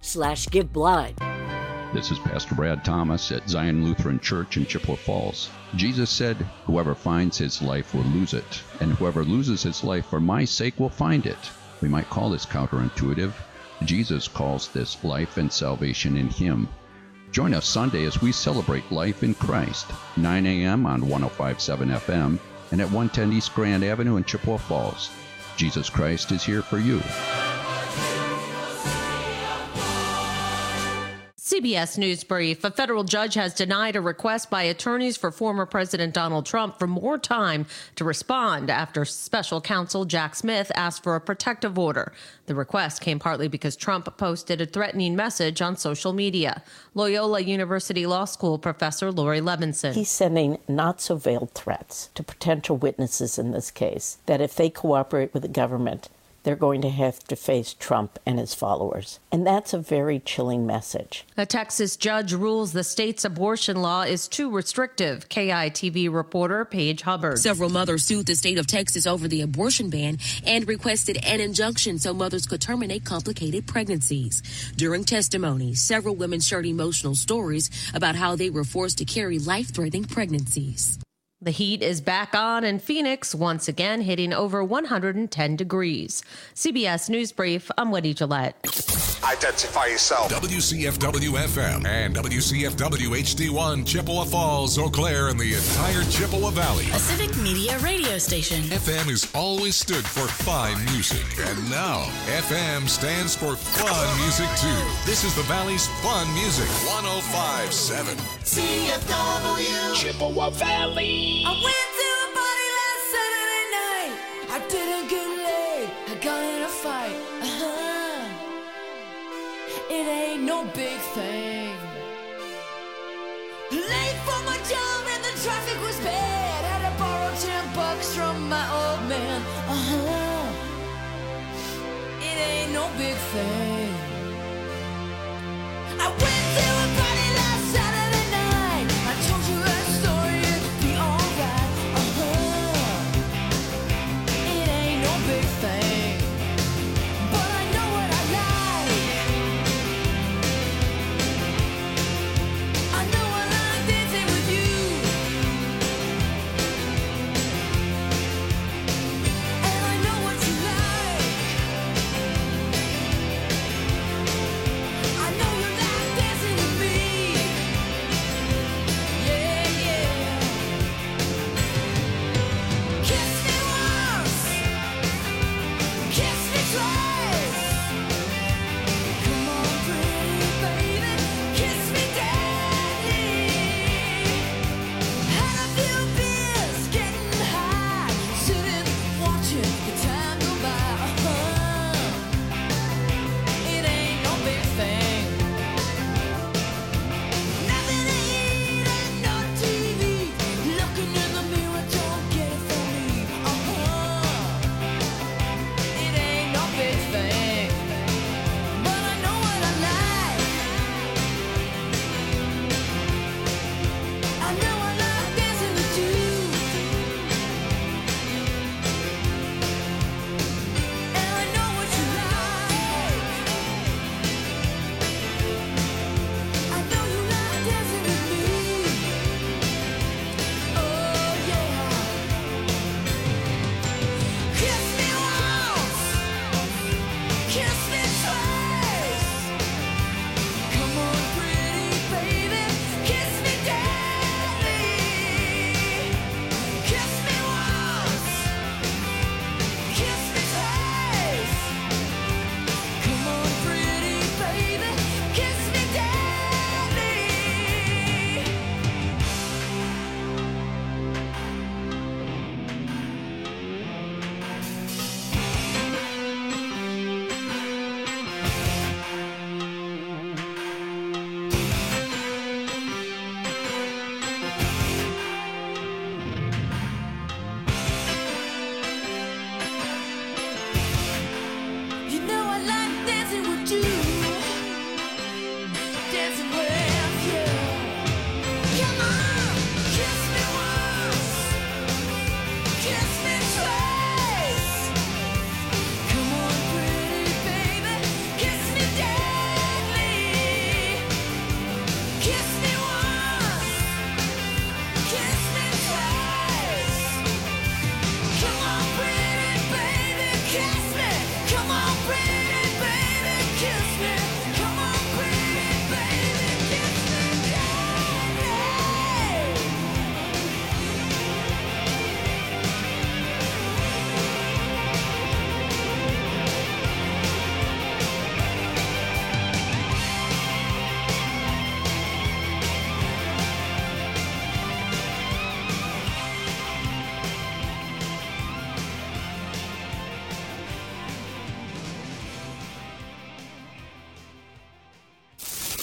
chippewa.org/giveblood. This is Pastor Brad Thomas at Zion Lutheran Church in Chippewa Falls. Jesus said, "Whoever finds his life will lose it, and whoever loses his life for my sake will find it." We might call this counterintuitive. Jesus calls this life and salvation in him. Join us Sunday as we celebrate life in Christ, 9 a.m. on 105.7 FM and at 110 East Grand Avenue in Chippewa Falls. Jesus Christ is here for you. CBS News Brief. A federal judge has denied a request by attorneys for former President Donald Trump for more time to respond after special counsel Jack Smith asked for a protective order. The request came partly because Trump posted a threatening message on social media. Loyola University Law School professor Lori Levinson. He's sending not-so-veiled threats to potential witnesses in this case that if they cooperate with the government, they're going to have to face Trump and his followers. And that's a very chilling message. A Texas judge rules the state's abortion law is too restrictive. KITV reporter Paige Hubbard. Several mothers sued the state of Texas over the abortion ban and requested an injunction so mothers could terminate complicated pregnancies. During testimony, several women shared emotional stories about how they were forced to carry life-threatening pregnancies. The heat is back on in Phoenix, once again hitting over 110 degrees. CBS News Brief, I'm Wendy Gillette. Identify yourself. WCFW-FM and WCFW-HD1, Chippewa Falls, Eau Claire, and the entire Chippewa Valley. A civic media radio station. FM has always stood for fine music. And now, FM stands for fun music, too. This is the Valley's fun music. 105.7. CFW. Chippewa Valley. I went to a party last Saturday night. I didn't get laid. I got in a fight. It ain't no big thing. Late for my job and the traffic was bad. Had to borrow $10 from my old man. It ain't no big thing. I went to a party last Saturday night. I told you that story, it'd be alright. It ain't no big thing, but I know what I like. I know I like dancing with you, and I know what you like.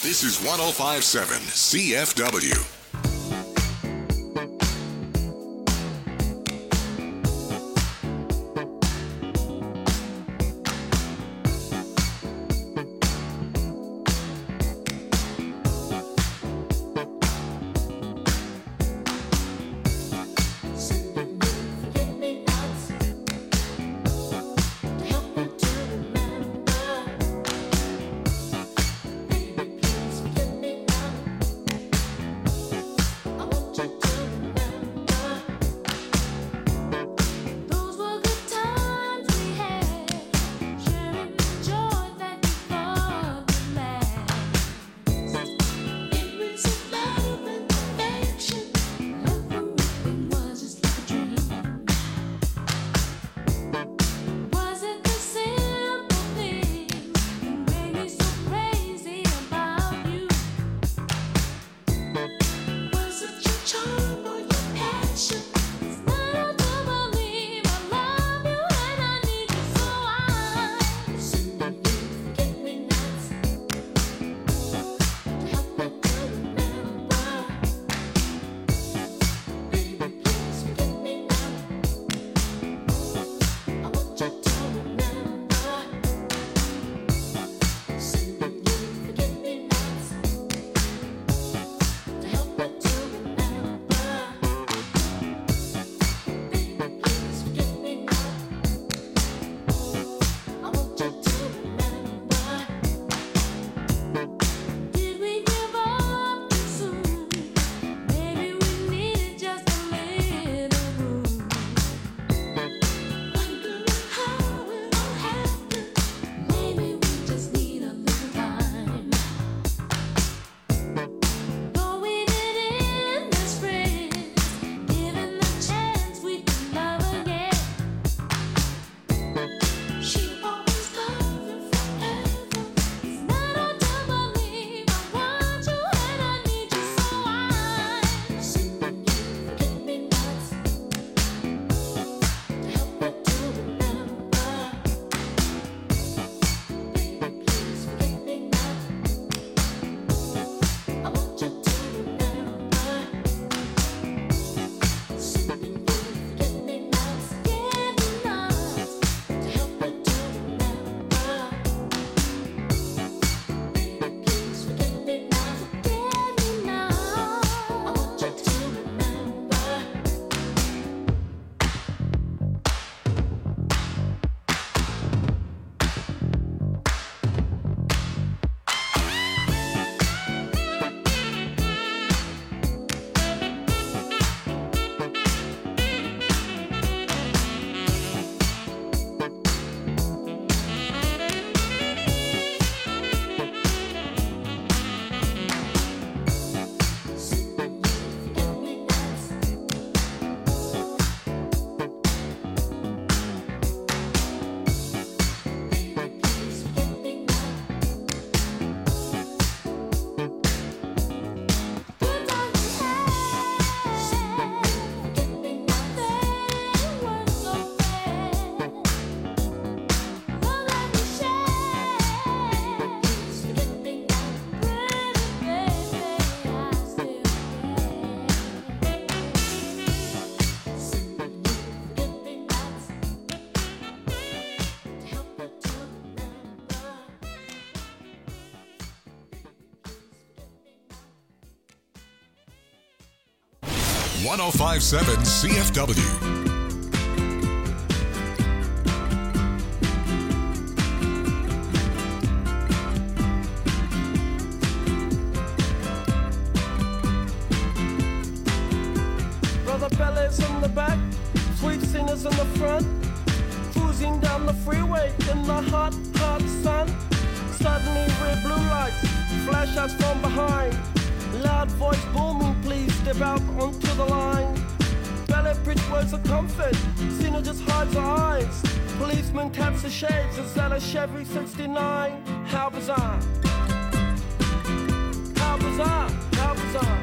This is 105.7 CFW. .105.7 CFW. Brother Bellas in the back, sweet singers in the front, cruising down the freeway in the hot, hot sun. Suddenly red blue lights flash us from behind. Loud voice booming, please step out onto the line. Ballet preach words of comfort, Cena just hides her eyes. Policeman taps the shades, is that a Chevy 69? How bizarre. How bizarre, how bizarre.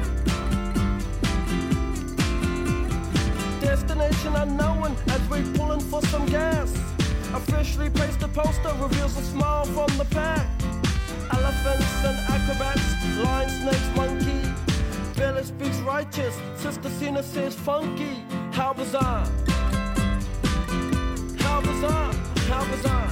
Destination unknown as we're pulling for some gas. Officially placed a poster reveals a smile from the pack. Elephants and acrobats Lion, snakes, monkey. Billy speaks righteous. Sister Cena says funky. How bizarre. How bizarre. How bizarre.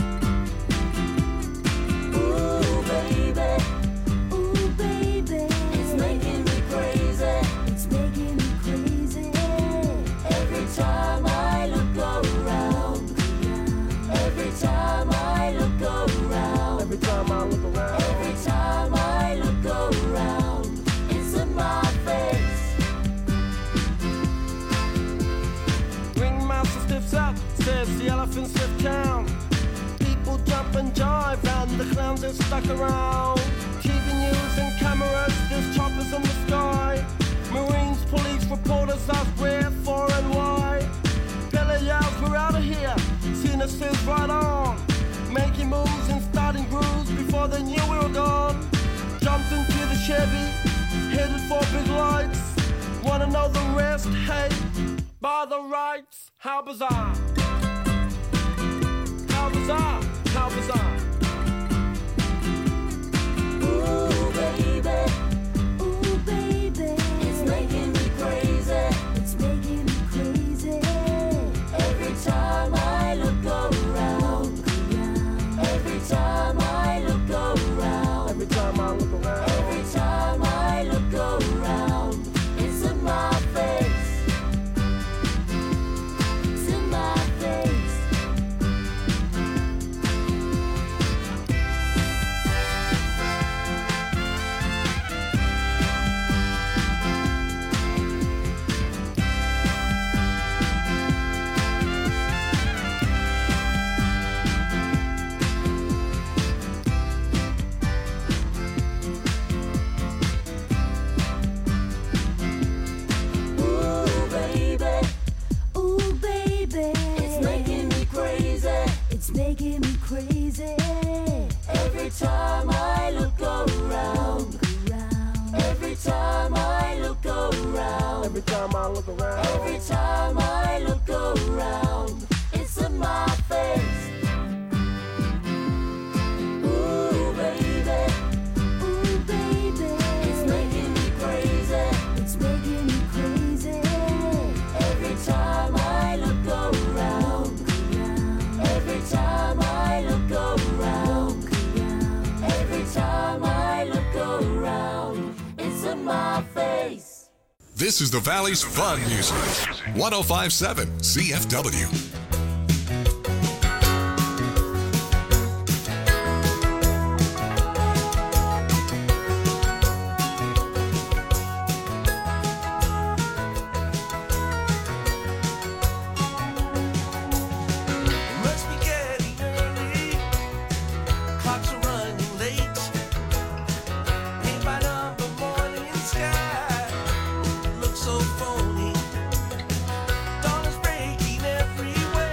Ooh, baby. Ooh, baby. It's making me crazy. It's making me crazy. Every time I look around. Every time I look around. Every time I look around. Every time I look around. It's in my face. Ringmaster stiffs up, says the elephants lift town. People jump and jive, and the clowns are stuck around. TV news and cameras, there's choppers in the sky. Marines, police, reporters ask where, for, and why. Billy yells, we're out of here. Cena says right on. Making moves and starting grooves before they knew we were gone. Jumped into the Chevy, headed for big lights. Wanna know the rest? Hey, by the rights. How bizarre. How bizarre. How bizarre. Ooh, baby. Ooh, baby. It's making me crazy. It's making me crazy. Every time I look around. Every time I look around. Every time I look around. Every time I look around. It's in my face. It's in my face. Ooh, baby. Ooh, baby. It's making me crazy. It's making me crazy. Every time I look around. Every time I look around. Every time I look around. Every time I look around. It's in my face. Ooh, baby. Ooh, baby. It's making me crazy. It's making me crazy. Every time I look around. Every time I look around. Every time I look around. It's in my face. This is the Valley's Fun Music. 105.7 CFW. Must be getting early. Clocks are running late. Paint by number morning sky. Looks so phony. Dawn is breaking everywhere.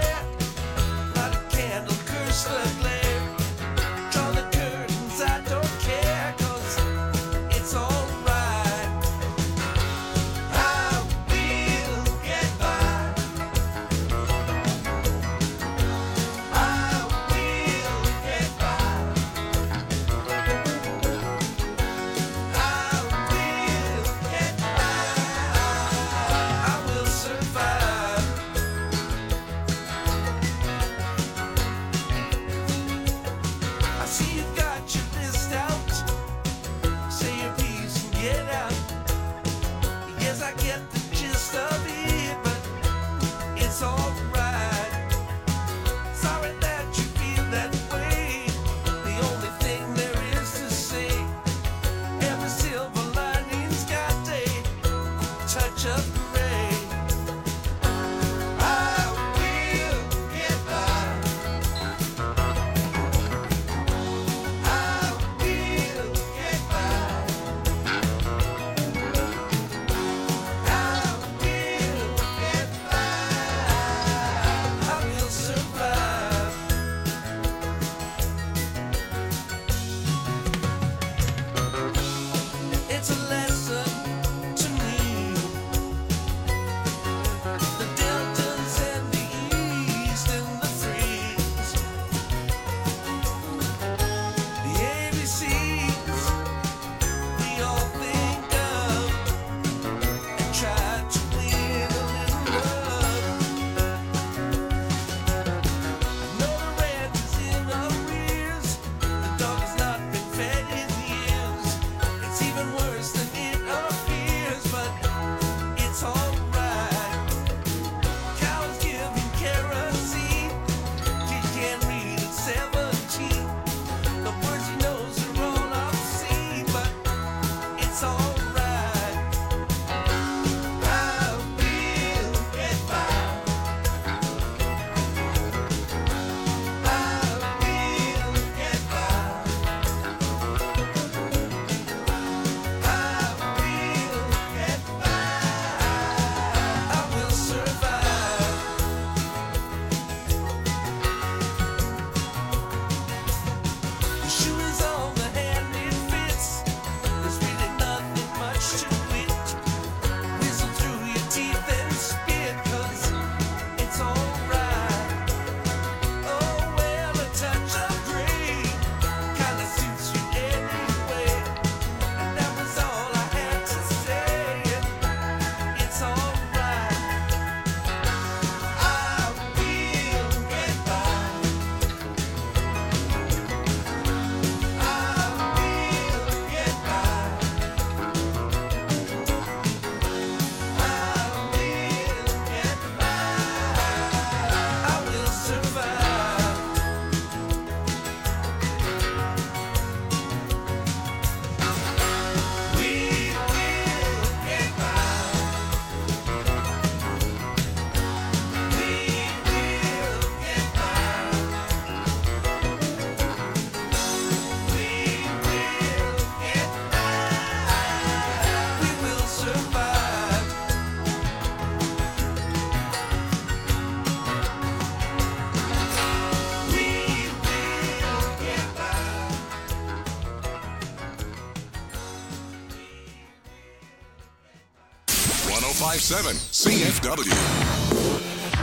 1057 CFW.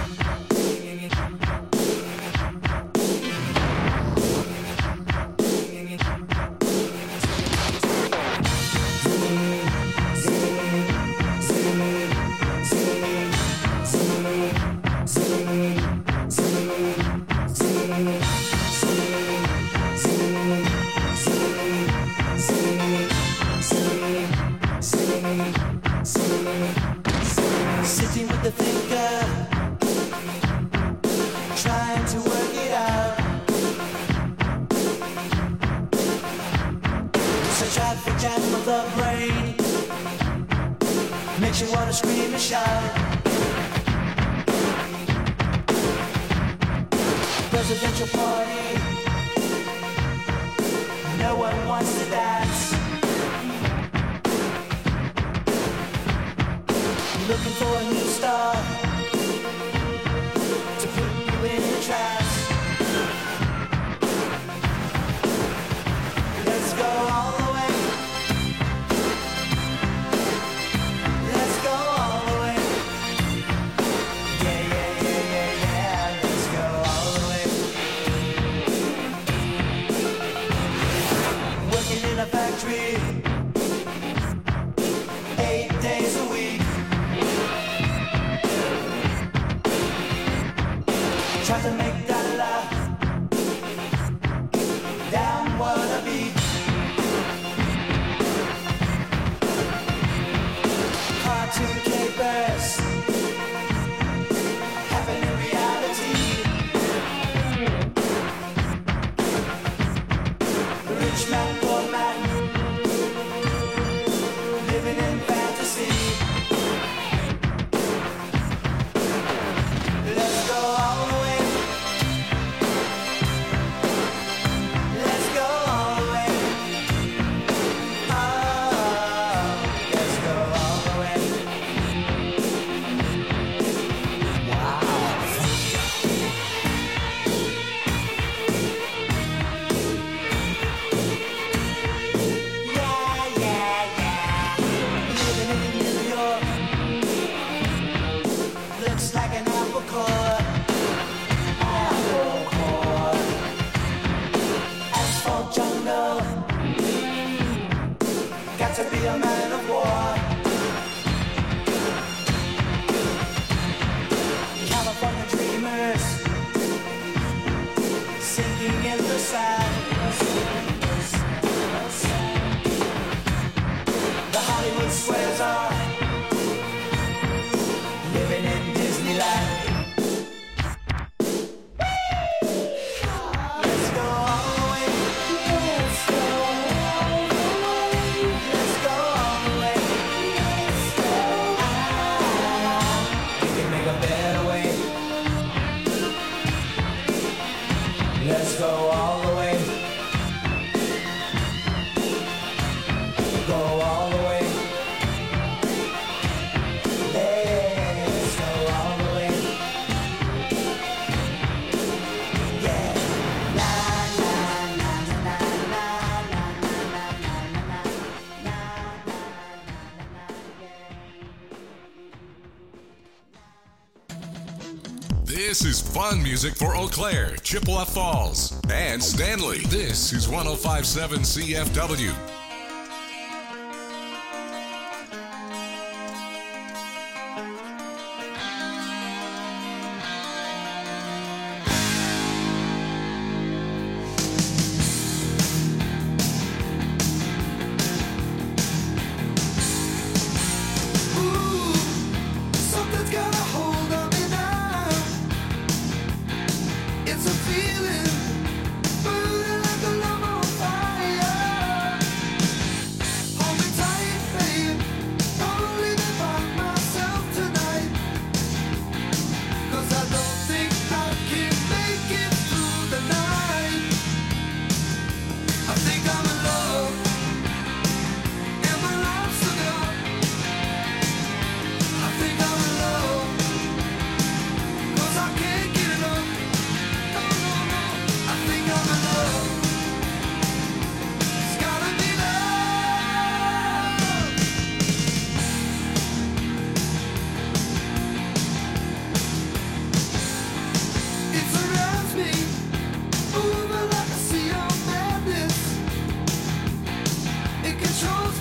Sitting with the thinker, trying to work it out. Such a jam of the brain makes you want to scream and shout. Presidential party, no one wants to dance. Looking for a new star to put you in a trance. Let's go all the way. Let's go all the way. Yeah, yeah, yeah, yeah, yeah. Let's go all the way. Working in a factory 8 days a week. Try to make that laugh. Damn wannabe. Cartoon capers happen in reality. Rich man, poor man, living in fantasy. Let's go all the way. Let's go all the way. Oh, let's go all the way. Wow. Yeah, yeah, yeah. Living in New York looks like an apple core. Apple core. Asphalt jungle. Got to be a man of war. California dreamers sinking in the sand. The Hollywood squares are living in Disneyland. Let's go all the way. Let's go all the way. Let's go all the way. We can make a better way. Let's go all the way. Go all the way. Let's go all the way. Yeah. La la la la la la la la. This is fun music for Eau Claire, Chippewa Falls, and Stanley. This is 1057 CFW. Something's got a hold on me now. It's a feeling burning like a love on fire.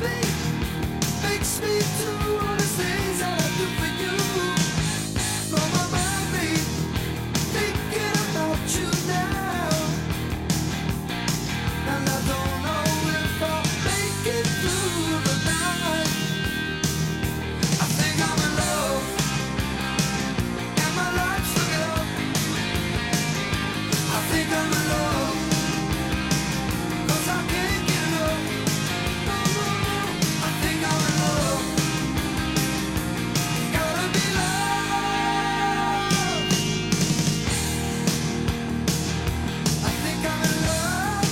makes me do all the things that I do for you. From my mind, babe, thinking about you now. And I don't know if I'll make it through the night. I think I'm in love, and my life's looking up. I think I'm in love, 'cause I can't get enough. No, no, no. I think I'm in love. Gotta be love. I think I'm in love.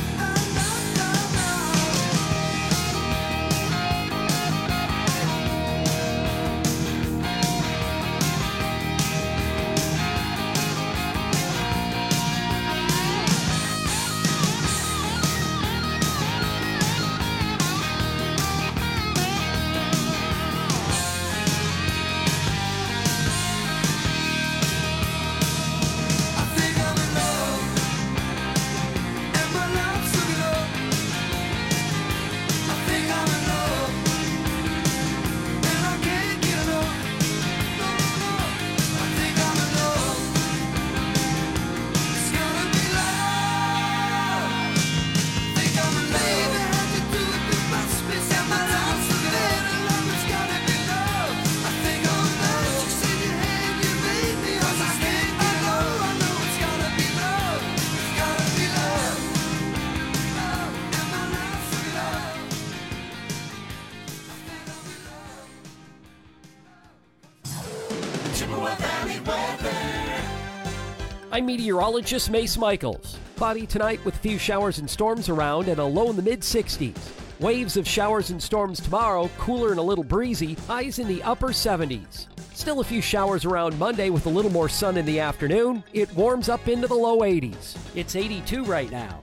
I'm meteorologist Mace Michaels. Cloudy tonight with a few showers and storms around and a low in the mid-60s. Waves of showers and storms tomorrow, cooler and a little breezy, highs in the upper 70s. Still a few showers around Monday with a little more sun in the afternoon. It warms up into the low 80s. It's 82 right now.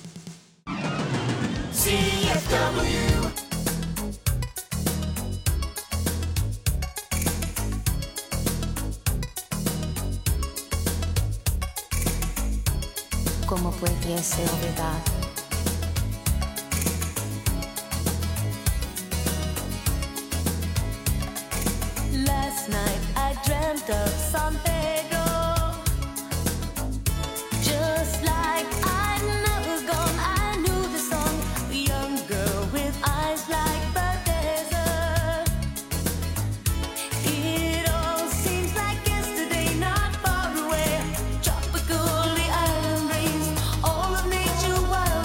CFW. ¿Cómo pudiese olvidar? Last night I dreamt of San Pedro, just like I'd never gone. I knew the song, a young girl with eyes like Bethesda. It all seems like yesterday, not far away. Tropical, the island breeze, all of nature wild.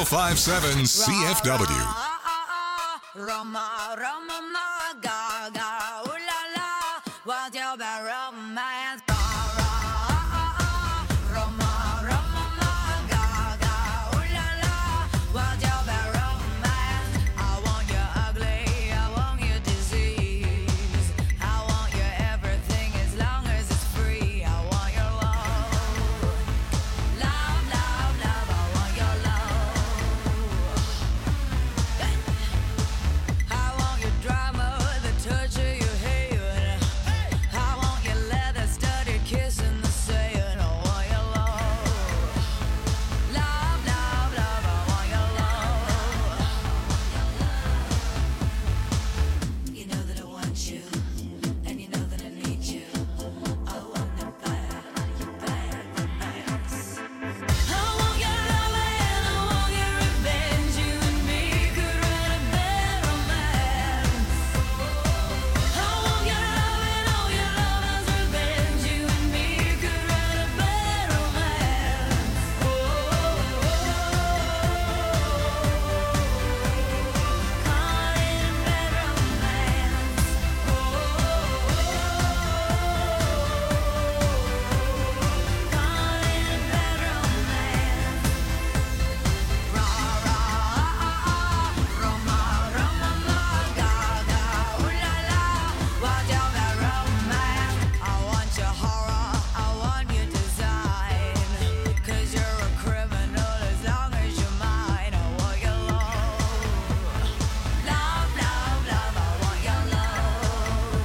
1057 CFW. Roma, Roma, ma, ga, ga, ooh la la, what's your bad romance? Roma, Roma, ma, ga, ga, ooh la la, what's your bad romance? I want you ugly, I want you disease, I want you everything as long as it's free. I want your love, love, love, love, I want your love. I want your drama, the touch of your hair. I want your leather studded kiss in the sand. I want your love, love, love, love. I want your love. You know that I want you, and you know that I need you. I want it bad, bad romance. I want your love and I want your revenge. You and me could write a bad romance. I want your love and all your lovers' revenge. You and me could write a bad romance. Call it a bad romance. Call it a bad romance. Rah rah, Roma, Roma, ma, ga ga, ooh la la, what's your bad romance? I want your horror, I want your design, 'cause you're a criminal as long as you're mine. I want your love, love, love, love. I want your love.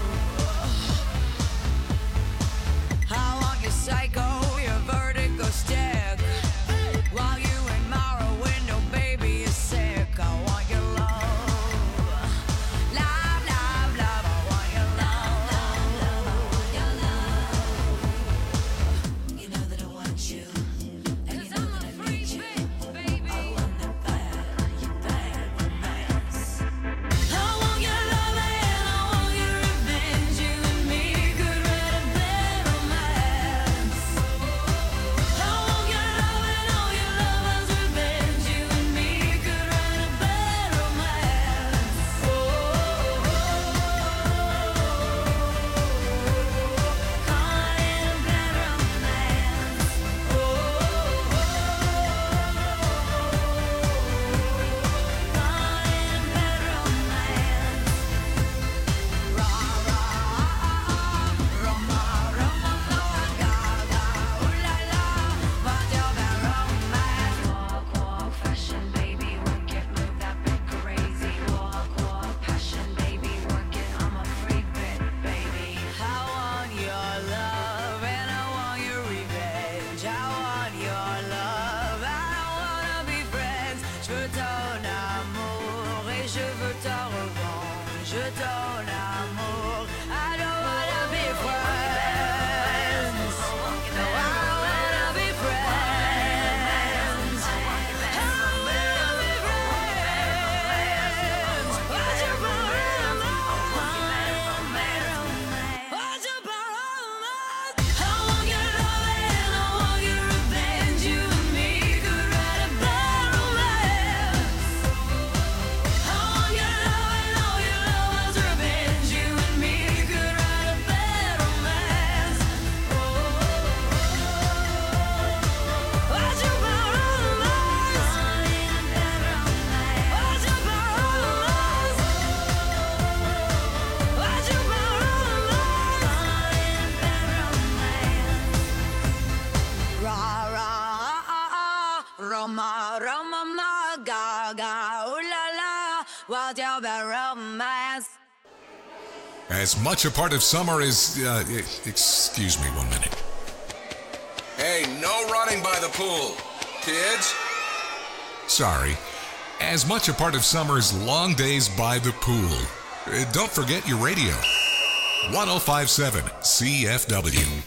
I want your psycho, your vertigo stick. While you admire a window, baby, you're sick. I want your love, love, love, love. I want your love, your love. You know that I want you, and you know that I need you. I want it bad romance. I want your love and I want your revenge. You and me could write a bad romance. I want your love and all your lovers' revenge. You and me could write a bad romance. Call it a bad romance. Call it a bad romance. Rah rah, Roma, Roma, ma, ga ga, ooh la la, what's your bad romance? Walk, walk, fashion, baby, work it, move that bit crazy. Walk, walk, passion, baby, work it, I'm a freak bit, baby. I want your love and I want your revenge. I want your love, I wanna be friends. Je veux ton amour et je veux ta revanche. Je ton amour, I don't wanna be friends. No, I wanna be friends. I wanna be friends. What's your problem? What's your problem? I want your love and I want your revenge. You and me could write a bad romance. I want your love and all your lovers' revenge. You and me could write a bad romance. What's your problem? What's your problem? What's your problem? Rah rah, Roma, Roma, ma, ga ga, ooh la la, what's your bad romance? As much a part of summer as... excuse me 1 minute. Hey, no running by the pool. Kids? Sorry. As much a part of summer as long days by the pool. Don't forget your radio. 1057 CFW.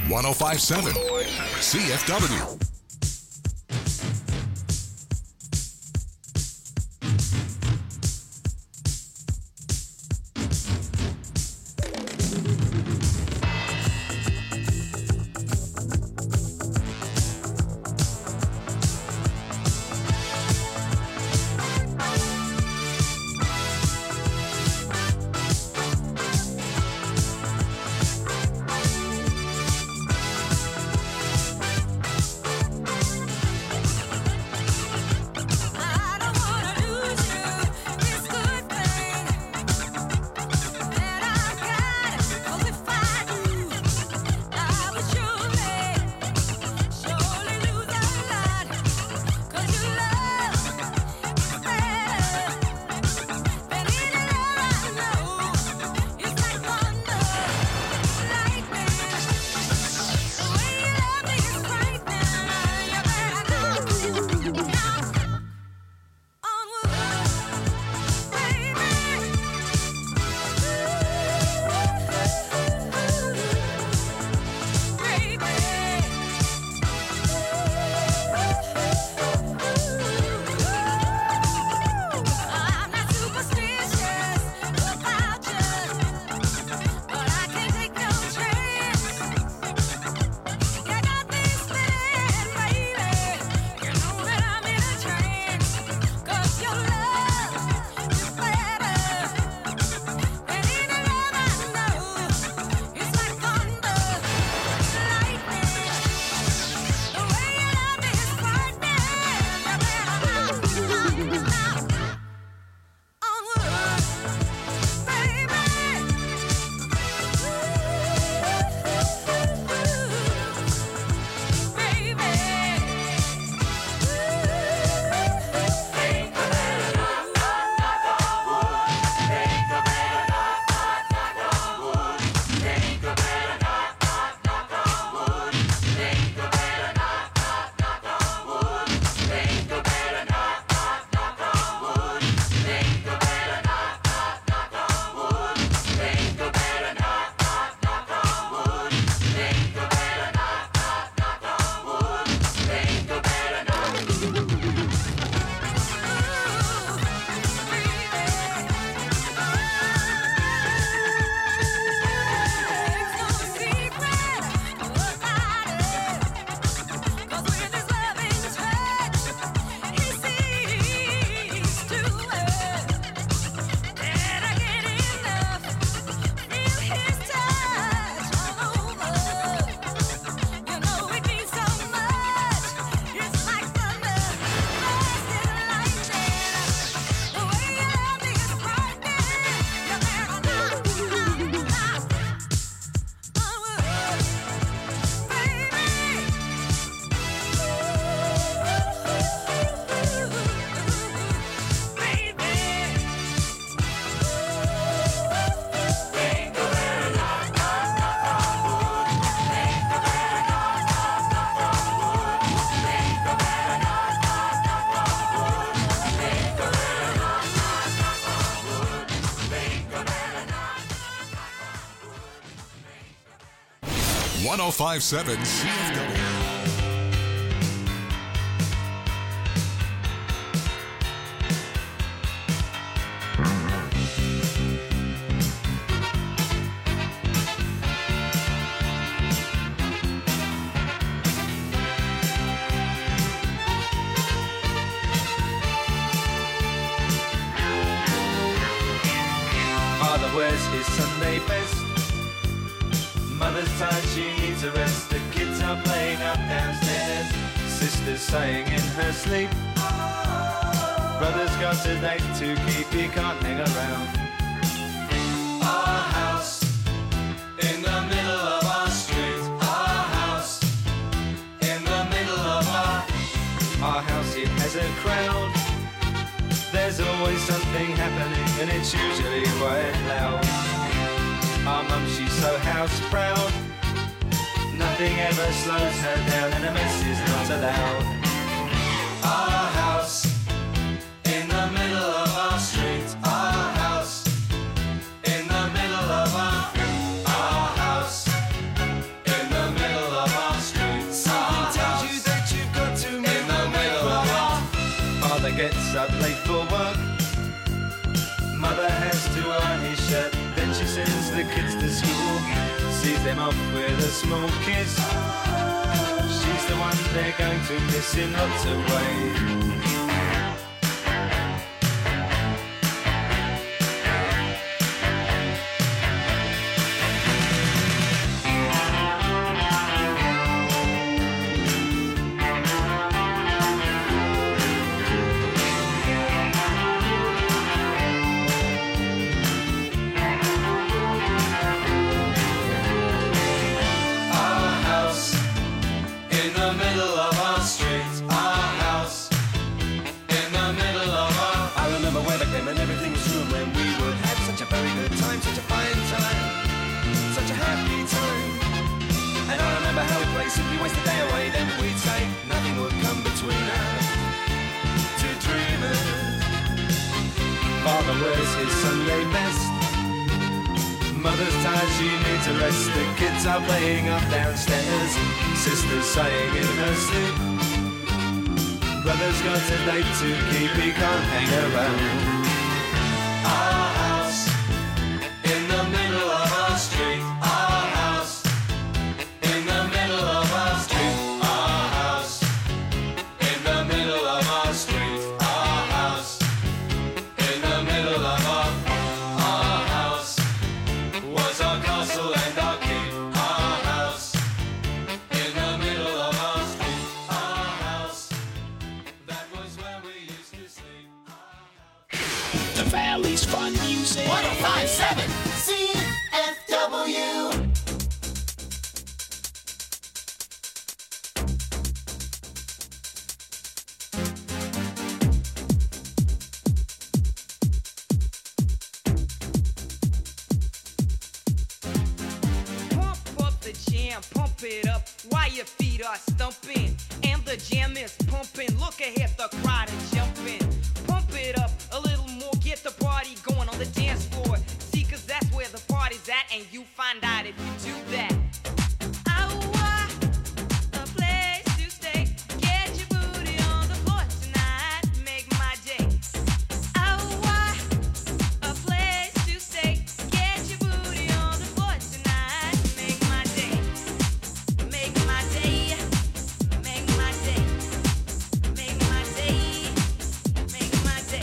1057 CFW. .1057 CFW. Father wears his Sunday best. Mother's tired, she needs a rest. The kids are playing up downstairs. Sister's sighing in her sleep. Brother's got a date to keep, he can't hang around. Our house in the middle of our street. Our house in the middle of our house, it has a crowd. There's always something happening and it's usually quite loud. Our mum, she's so house proud. Nothing ever slows her down and a mess is not allowed. Our house in the middle of our street. Our house in the middle of our house in the middle kids to school, sees them off with a small kiss. She's the one they're going to miss in lots of ways. Simply waste the day away, then we'd say nothing would come between us. Two dreamers. Father wears his Sunday best. Mother's tired, she needs a rest. The kids are playing up downstairs. Sister's sighing in her sleep. Brother's got a date to keep, he can't hang around. Our house in the middle of our street. Our house in the middle of our street. Our house in the middle of our street. Our house in the middle of our house was our castle and our keep. Our house in the middle of our street. Our house, that was where we used to sleep. The Valley's fun music. 105.7 CFW. Pump up the jam, pump it up while your feet are stumping. And the jam is pumping. Look ahead, the crowd is jumping. Pump it up a little more, get the party going on the dance floor. See, cause that's where the party's at, and you find out if you do that. A place to stay. Get your booty on the floor tonight. Make my day. A place to stay. Get your booty on the floor tonight. Make my day. Make my day. Make my day. Make my day. Make my day.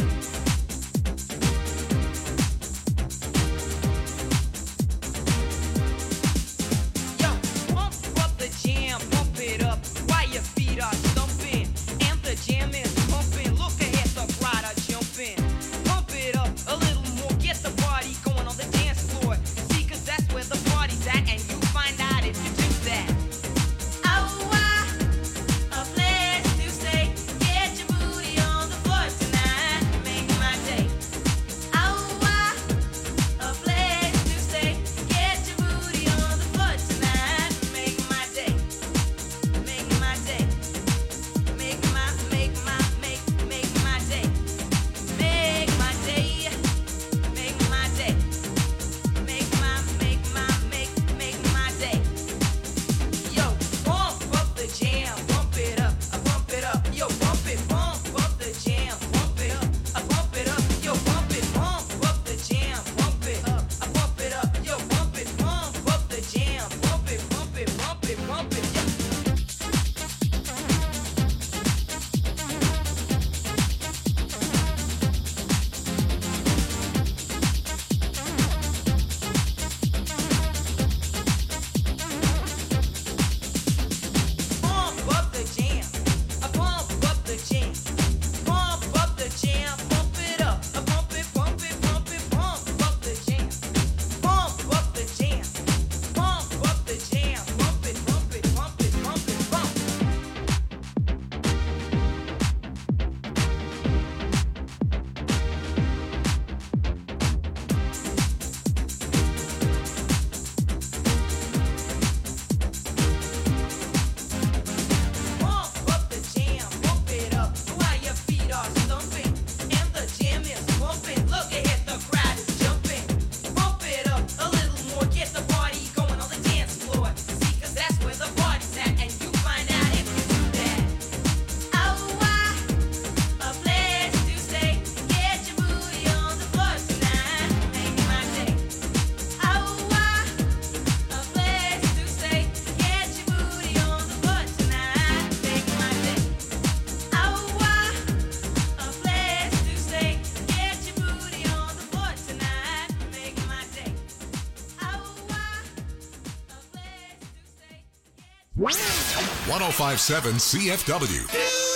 1057 CFW.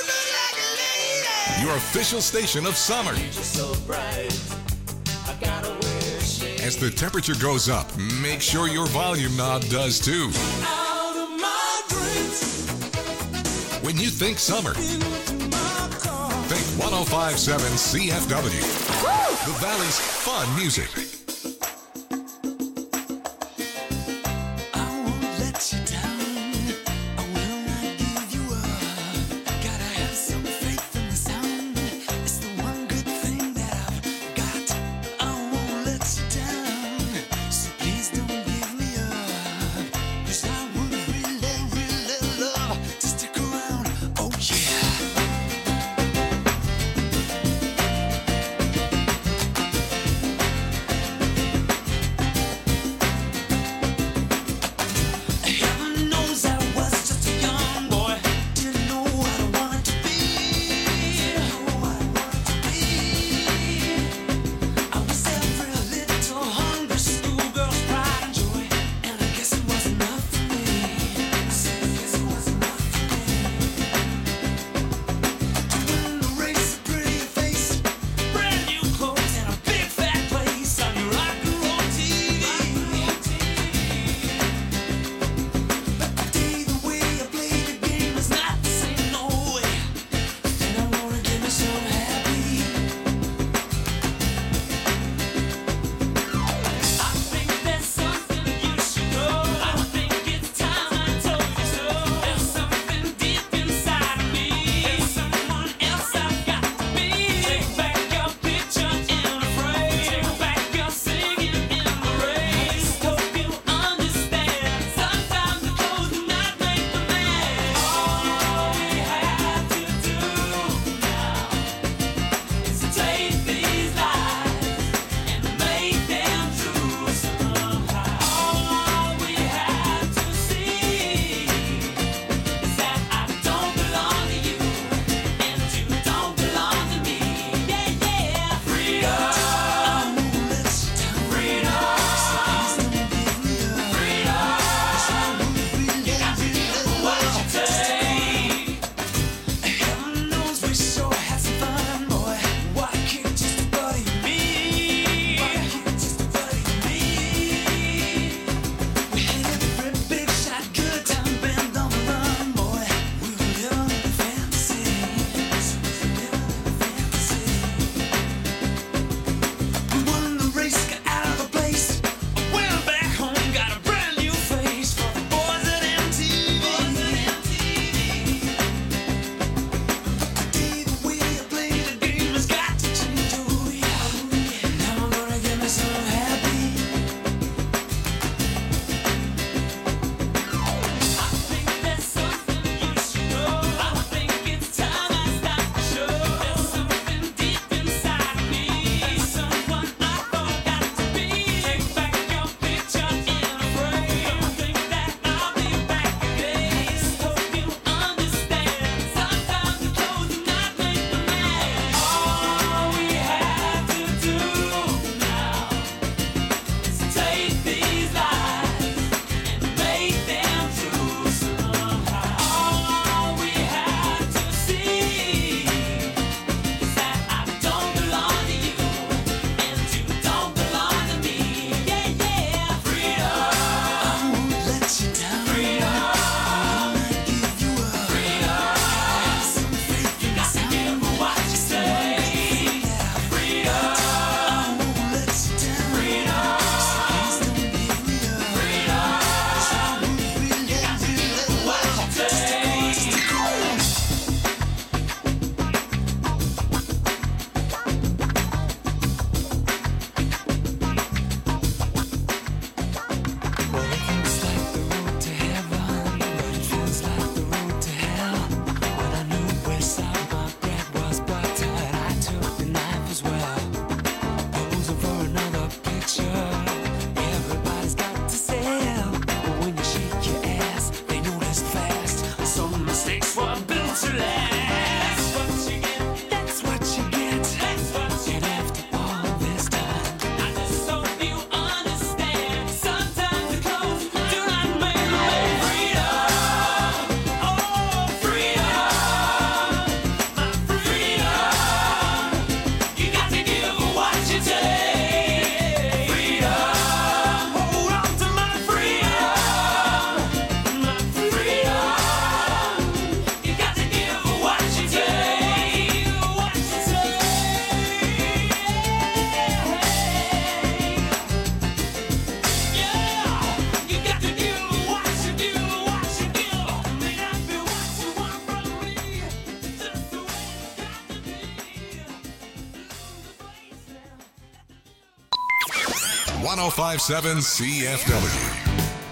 Your official station of summer. As the temperature goes up, make sure your volume knob does too. When you think summer, think 1057 CFW. The Valley's fun music. Heaven 1057 CFW.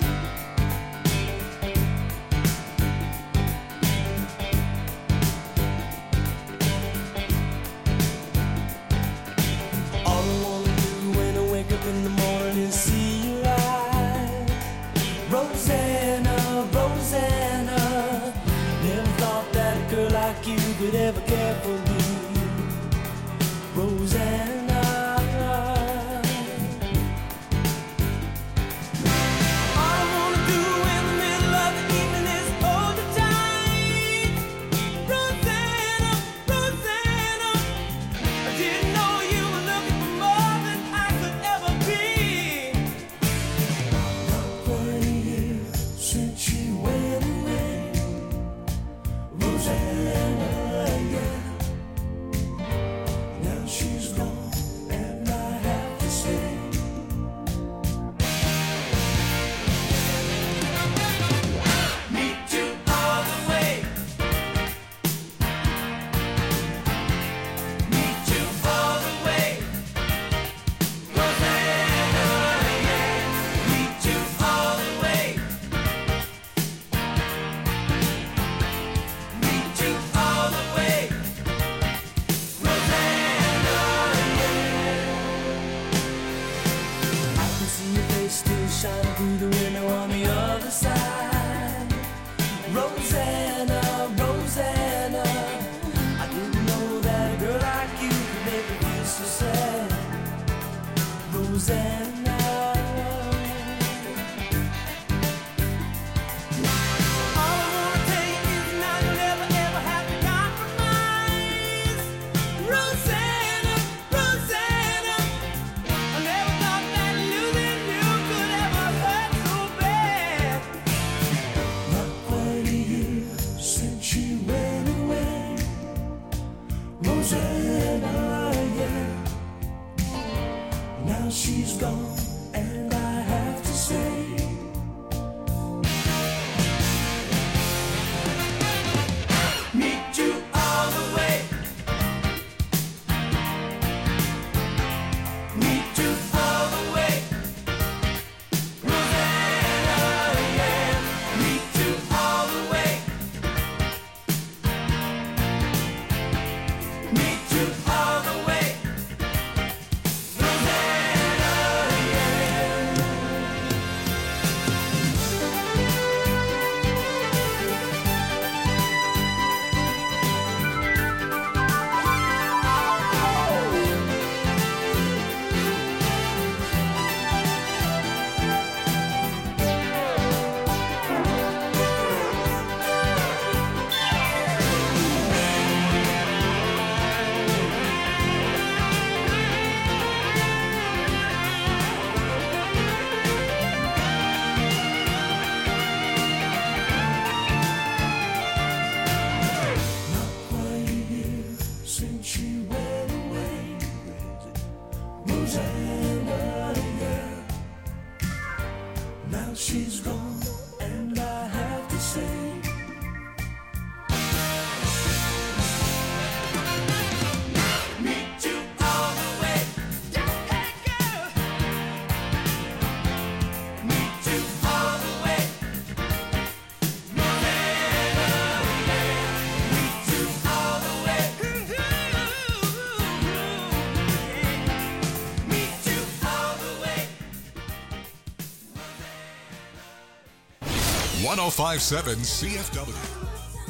.1057 CFW.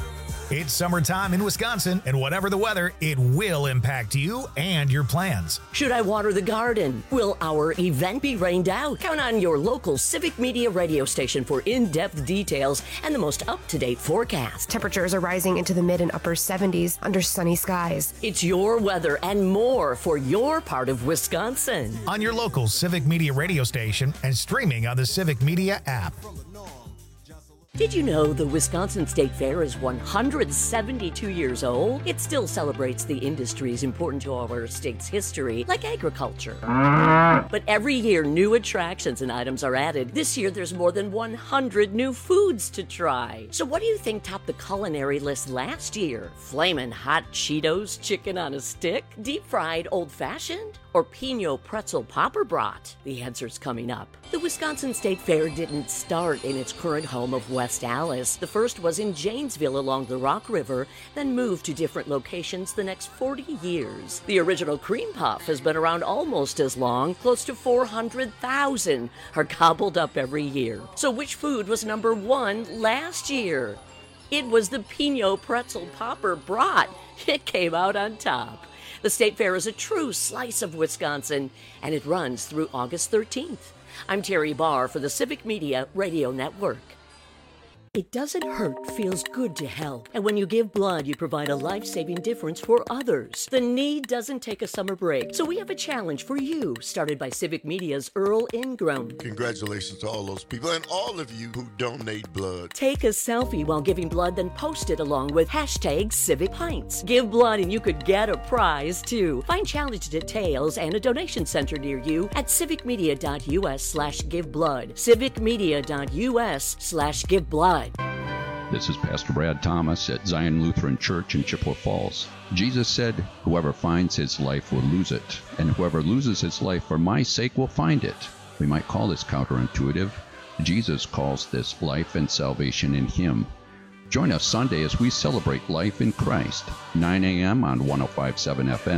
It's summertime in Wisconsin, and whatever the weather, it will impact you and your plans. Should I water the garden? Will our event be rained out? Count on your local Civic Media radio station for in-depth details and the most up-to-date forecast. Temperatures are rising into the mid and upper 70s under sunny skies. It's your weather and more for your part of Wisconsin. On your local Civic Media radio station and streaming on the Civic Media app. Did you know the Wisconsin State Fair is 172 years old? It still celebrates the industries important to our state's history, like agriculture. But every year, new attractions and items are added. This year, there's more than 100 new foods to try. So what do you think topped the culinary list last year? Flamin' hot Cheetos, chicken on a stick, deep-fried old-fashioned? Or Pinot Pretzel Popper Brat? The answer's coming up. The Wisconsin State Fair didn't start in its current home of West Allis. The first was in Janesville along the Rock River, then moved to different locations the next 40 years. The original cream puff has been around almost as long. Close to 400,000 are gobbled up every year. So which food was number one last year? It was the Pinot Pretzel Popper Brat. It came out on top. The State Fair is a true slice of Wisconsin, and it runs through August 13th. I'm Terry Barr for the Civic Media Radio Network. It doesn't hurt, feels good to help. And when you give blood, you provide a life-saving difference for others. The need doesn't take a summer break. So we have a challenge for you, started by Civic Media's Earl Ingram. Congratulations to all those people and all of you who donate blood. Take a selfie while giving blood, then post it along with hashtag Civic Pints. Give blood and you could get a prize, too. Find challenge details and a donation center near you at civicmedia.us/giveblood. civicmedia.us/giveblood. This is Pastor Brad Thomas at Zion Lutheran Church in Chippewa Falls. Jesus said, "Whoever finds his life will lose it, and whoever loses his life for my sake will find it." We might call this counterintuitive. Jesus calls this life and salvation in him. Join us Sunday as we celebrate life in Christ, 9 a.m. on 105.7 FM.